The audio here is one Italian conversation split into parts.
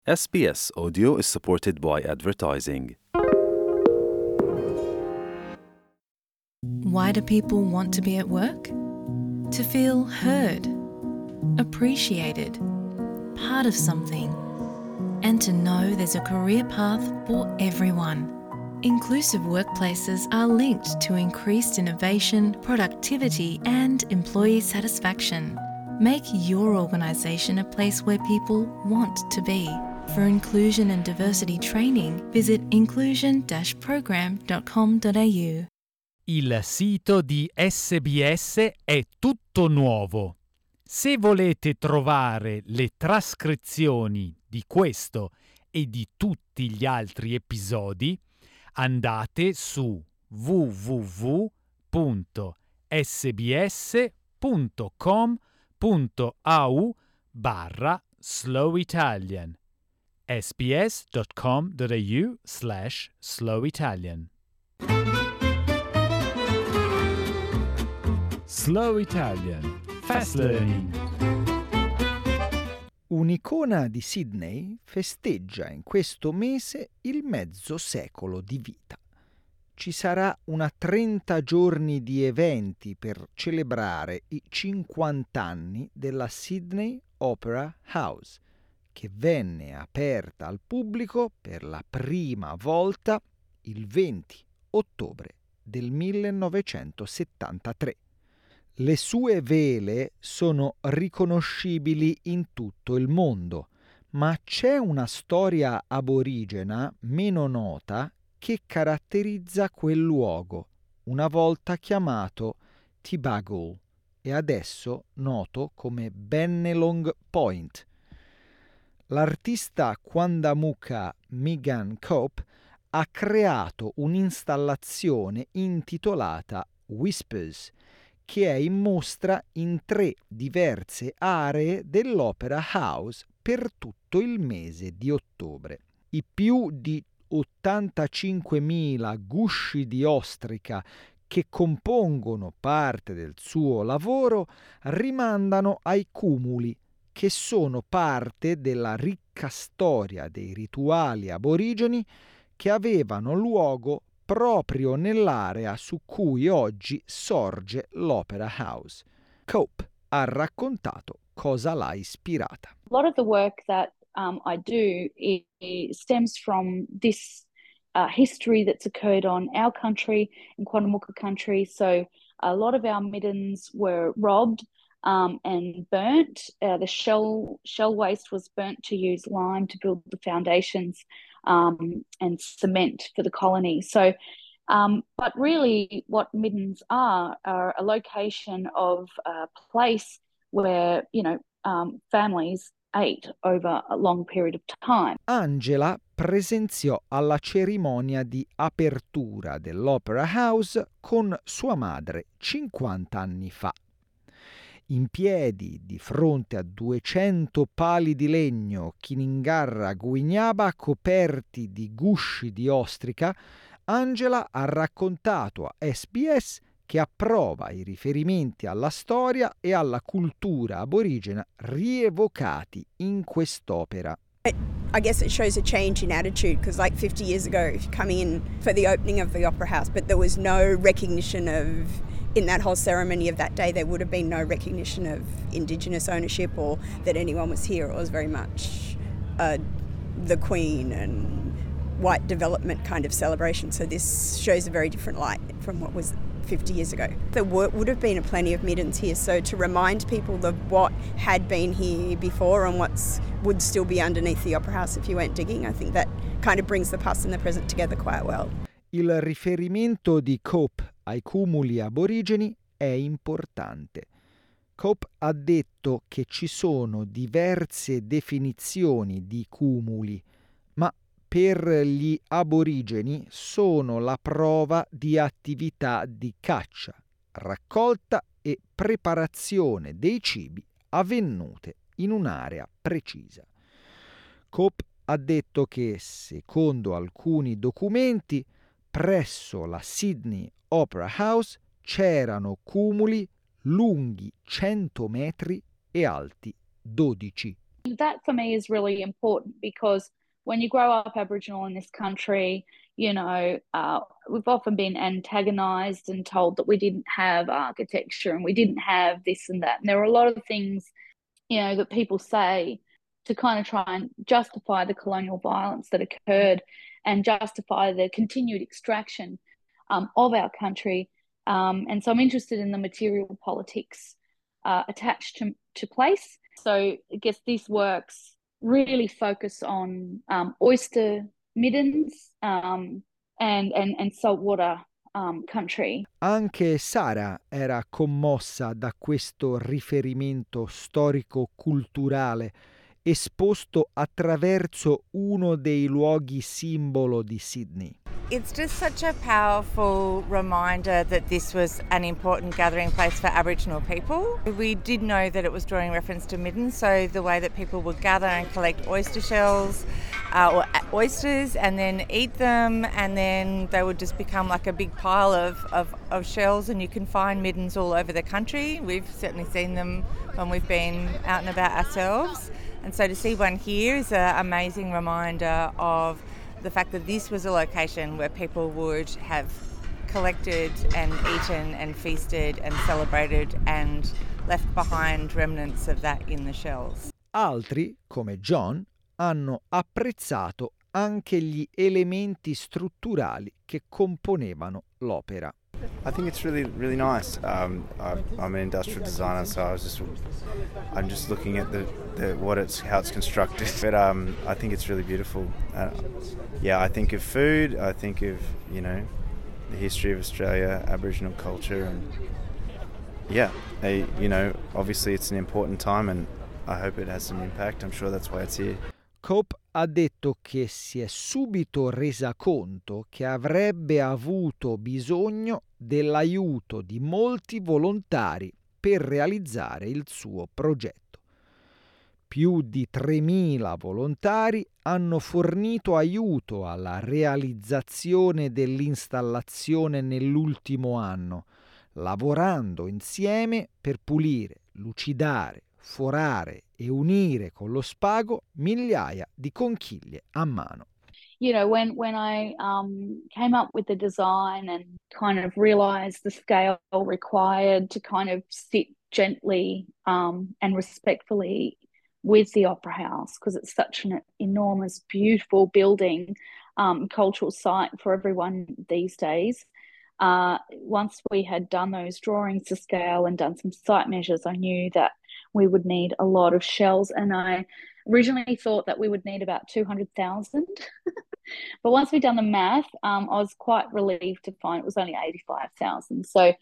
SBS Audio is supported by advertising. Why do people want to be at work? To feel heard, appreciated, part of something, and to know there's a career path for everyone. Inclusive workplaces are linked to increased innovation, productivity, and employee satisfaction. Make your organisation a place where people want to be. For inclusion and diversity training, visit inclusion-program.com.au. Il sito di SBS è tutto nuovo. Se volete trovare le trascrizioni di questo e di tutti gli altri episodi, andate su www.sbs.com.au/slowitalian sbs.com.au/slowitalian. Slow Italian Fast Learning. Un'icona di Sydney festeggia in questo mese il mezzo secolo di vita. Ci sarà una 30 giorni di eventi per celebrare i 50 anni della Sydney Opera House, che venne aperta al pubblico per la prima volta il 20 ottobre del 1973. Le sue vele sono riconoscibili in tutto il mondo, ma c'è una storia aborigena meno nota che caratterizza quel luogo, una volta chiamato Teabaggle e adesso noto come Bennelong Point. L'artista Quandamooka Megan Cope ha creato un'installazione intitolata Whispers, che è in mostra in 3 diverse aree dell'Opera House per tutto il mese di ottobre. I più di 85.000 gusci di ostrica che compongono parte del suo lavoro rimandano ai cumuli, che sono parte della ricca storia dei rituali aborigeni che avevano luogo proprio nell'area su cui oggi sorge l'Opera House. Cope ha raccontato cosa l'ha ispirata. A lot of the work that I do stems from this history that's occurred on our country, in Quandamooka country. So a lot of our middens were robbed and burnt. The shell waste was burnt to use lime to build the foundations and cement for the colony. So, but really what middens are a location of a place where, families ate over a long period of time. Angela presenziò alla cerimonia di apertura dell'Opera House con sua madre 50 anni fa. In piedi di fronte a 200 pali di legno Kiningarra Guignaba coperti di gusci di ostrica, Angela ha raccontato a SBS che approva i riferimenti alla storia e alla cultura aborigena rievocati in quest'opera. I guess it shows a change in attitude because like 50 years ago coming in for the opening of the Opera House, but there was no recognition of, in that whole ceremony of that day, there would have been no recognition of Indigenous ownership or that anyone was here. It was very much the Queen and white development kind of celebration. So this shows a very different light from what was 50 years ago. There would have been plenty of middens here, so to remind people of what had been here before and would still be underneath the Opera House if you went digging, I think that kind of brings the past and the present together quite well. Il riferimento di Cope ai cumuli aborigeni è importante. Cope ha detto che ci sono diverse definizioni di cumuli, ma per gli aborigeni sono la prova di attività di caccia, raccolta e preparazione dei cibi avvenute in un'area precisa. Cope ha detto che, secondo alcuni documenti, presso la Sydney Opera House c'erano cumuli lunghi 100 metri e alti 12. That for me is really important because when you grow up Aboriginal in this country, we've often been antagonised and told that we didn't have architecture and we didn't have this and that. And there are a lot of things, that people say to kind of try and justify the colonial violence that occurred and justify the continued extraction of our country. And so I'm interested in the material politics attached to place. So I guess these works really focus on oyster middens and saltwater country. Anche Sara era commossa da questo riferimento storico-culturale esposto attraverso uno dei luoghi simbolo di Sydney. It's just such a powerful reminder that this was an important gathering place for Aboriginal people. We did know that it was drawing reference to middens, so the way that people would gather and collect oyster shells or oysters and then eat them, and then they would just become like a big pile of shells, and you can find middens all over the country. We've certainly seen them when we've been out and about ourselves. And so to see one here is an amazing reminder of the fact that this was a location where people would have collected and eaten and feasted and celebrated and left behind remnants of that in the shells. Altri, come John, hanno apprezzato anche gli elementi strutturali che componevano l'opera. I think it's really, really nice. I'm an industrial designer, so I'm just looking at how it's constructed. But I think it's really beautiful. I think of food. I think of the history of Australia, Aboriginal culture, and obviously it's an important time, and I hope it has some impact. I'm sure that's why it's here. Cope ha detto che si è subito resa conto che avrebbe avuto bisogno dell'aiuto di molti volontari per realizzare il suo progetto. Più di 3.000 volontari hanno fornito aiuto alla realizzazione dell'installazione nell'ultimo anno, lavorando insieme per pulire, lucidare, forare e unire con lo spago migliaia di conchiglie a mano. When I came up with the design and kind of realized the scale required to kind of sit gently and respectfully with the Opera House, because it's such an enormous, beautiful building, cultural site for everyone these days. Once we had done those drawings to scale and done some site measures, I knew that we would need a lot of shells, and I originally thought that we would need about 200,000. But once we'd done the math, I was quite relieved to find it was only 85,000. So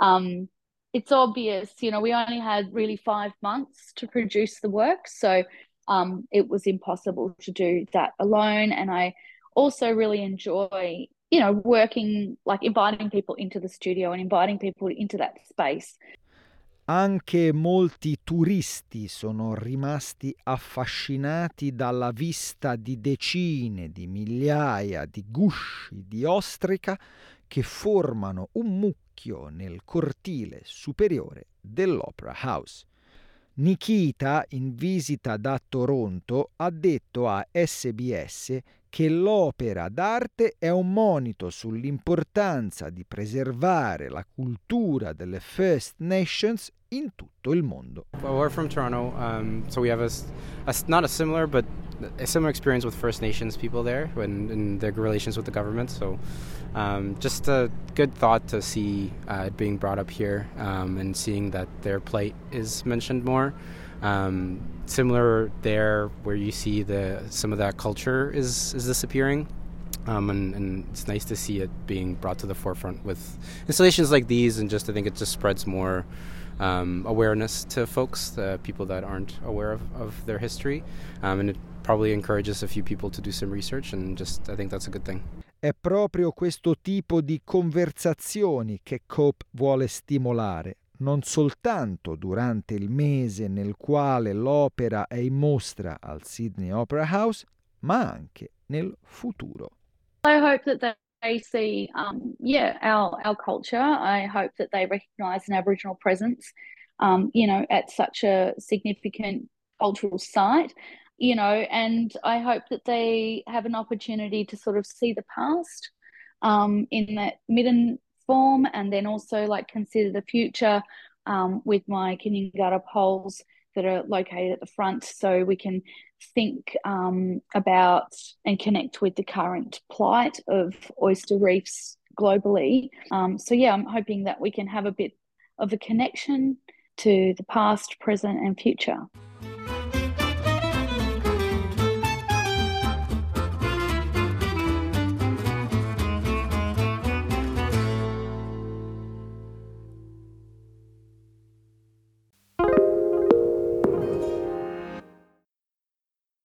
it's obvious, we only had really 5 months to produce the work. So it was impossible to do that alone. And I also really enjoy, working, like inviting people into the studio and inviting people into that space. Anche molti turisti sono rimasti affascinati dalla vista di decine di migliaia di gusci di ostrica che formano un mucchio nel cortile superiore dell'Opera House. Nikita, in visita da Toronto, ha detto a SBS che l'opera d'arte è un monito sull'importanza di preservare la cultura delle First Nations in tutto il mondo. Well, we're from Toronto, so we have not a similar, but a similar experience with First Nations people there in their relations with the government. So just a good thought to see it being brought up here and seeing that their plight is mentioned more. Similar there, where you see some of that culture is disappearing. And it's nice to see it being brought to the forefront with installations like these, and I think it just spreads more awareness to folks, the people that aren't aware of their history, and it probably encourages a few people to do some research, and I think that's a good thing. È proprio questo tipo di conversazioni che Cope vuole stimolare, non soltanto durante il mese nel quale l'opera è in mostra al Sydney Opera House, ma anche nel futuro. I hope that they see, our culture. I hope that they recognise an Aboriginal presence, at such a significant cultural site, you know, and I hope that they have an opportunity to sort of see the past in that Midden form, and then also like consider the future with my Kiningara poles that are located at the front, so we can think about and connect with the current plight of oyster reefs globally. So yeah, I'm hoping that we can have a bit of a connection to the past, present and future.